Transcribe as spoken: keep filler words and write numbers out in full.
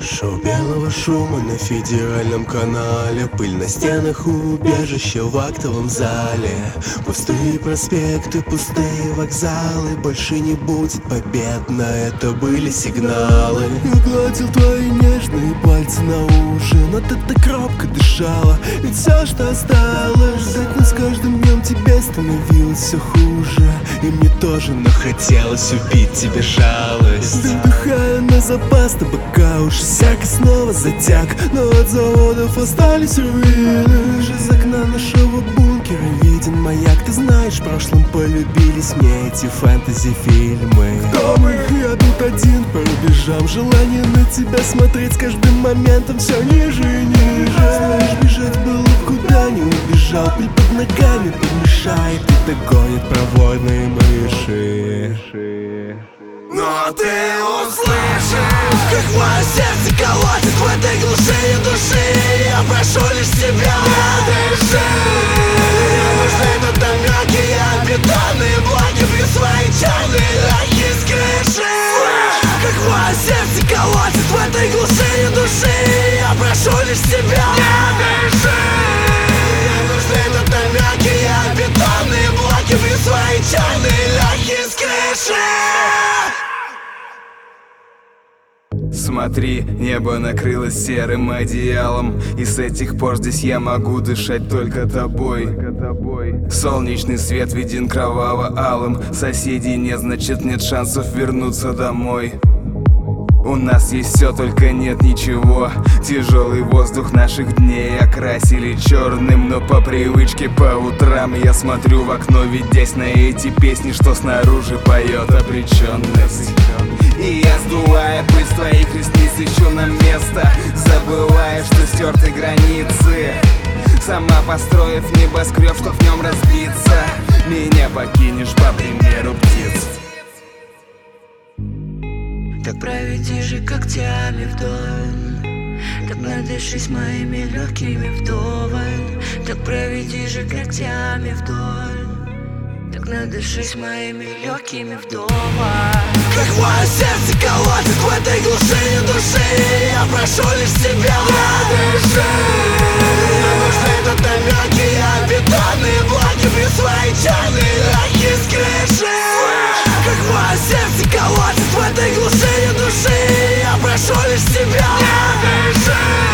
Шоу белого шума на федеральном канале. Пыль на стенах убежища в актовом зале. Пустые проспекты, пустые вокзалы. Больше не будет побед, на это были сигналы. Я гладил твои нежные пальцы на ужин. От этой кропка дышала, ведь все, что осталось ждать, но с каждым днем тебе становилось все хуже. И мне тоже, но хотелось убить тебе жалость. Вдыхая на запас табака, уж всякий снова затяг. Но от заводов остались руины. Лишь из окна нашего бункера виден маяк. Ты знаешь, в прошлом полюбились мне эти фэнтези-фильмы. Кто мы? Я тут один по рубежам. Желание на тебя смотреть с каждым моментом все ниже и ниже. Знаешь, бежать было б куда не убежал. Пыль под ногами помешает и догонит проворные мыши. Но ты услышишь, как мое сердце колотит в этой глуши души. Я прошу лишь тебя, не дыши. Мне нужны тут намеки, обетованные блоки. Бью свои черные ляхи с крыши. Как мое сердце колотит в этой глуши души. Я прошу лишь тебя, не дыши. Мне нужны тут намеки, обетованные блоки. Бью свои черные ляхи с крыши. Смотри, небо накрылось серым одеялом, и с этих пор здесь я могу дышать только тобой. Солнечный свет виден кроваво-алым. Соседей нет, значит нет шансов вернуться домой. У нас есть все, только нет ничего. Тяжелый воздух наших дней окрасили черным. Но по привычке по утрам я смотрю в окно, ведясь на эти песни, что снаружи поет обреченность. И я, сдувая пыль с твоих ресниц, ищу нам место, забывая, что стерты границы. Сама построив небоскреб, что в нем разбиться, меня покинешь по примеру птиц. Так проведи же когтями вдоль, так надышись моими легкими вдоволь. Так проведи же когтями вдоль, так надышись моими легкими вдоволь. Как мое сердце колотит в этой глуши души. Я прошу лишь тебя, не дыши. Мне нужны тут намеки, обетованные блоки. Бью свои черные ляхи с крыши. Как мое сердце колотит в этой глуши души. Я прошу лишь тебя, не дыши.